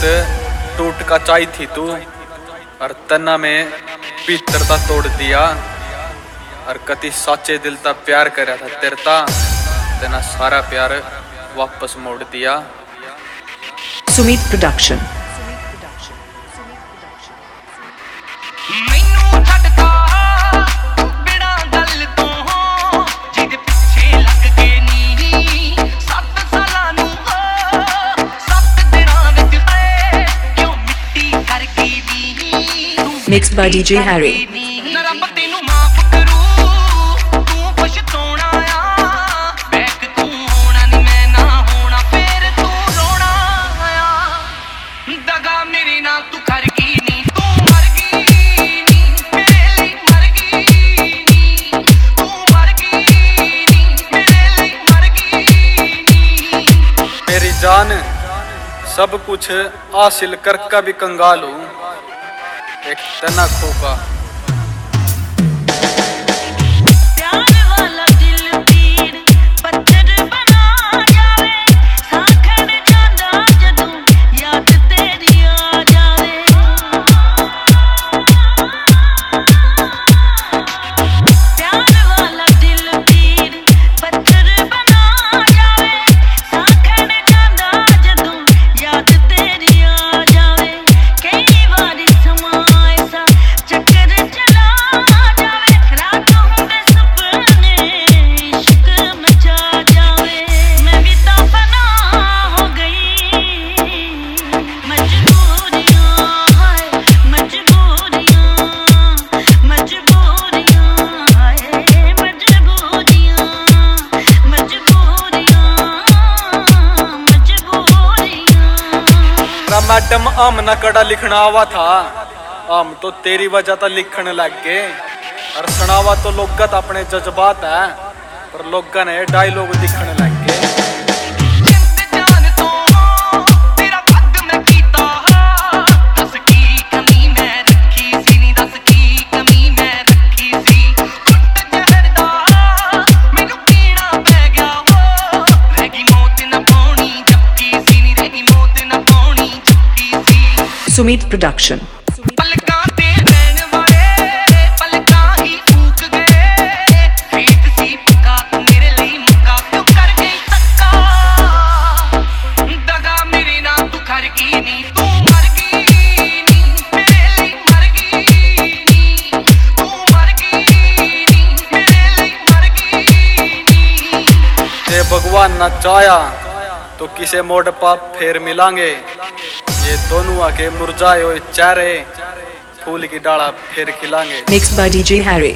टूट का चाई थी तू और तना में भीतरता तोड़ दिया और कति साचे दिल ता प्यार करया था तेरता तना सारा प्यार वापस मोड़ दिया। Sumit production. Mixed by DJ Harry. मेरी जान सब कुछ हासिल कर का भी कंगाल हूँ एक तना खोका। प्यार वाला दिल पीर पत्थर बना जावे साखर जांदा जदों याद तेरी आ जावे। प्यार वाला दिल पीर पत्थर बना जावे साखर जांदा जदों याद तेरी आ जावे। कई बारी समा मैडम आमना कड़ा लिखना आवा था हम तो तेरी वजह तो लिखने लग गए और सुनावा तो लोगत अपने जज्बात है पर लोगों ने डायलॉग दिखने लग गए। Sumit Production. भगवान ना चाया तो किसे मोड़ पा फिर मिलांगे ये दोनों आके मुरझाए हुए चेहरे फूल की डाला फिर खिलांगे। Mixed by DJ Harry.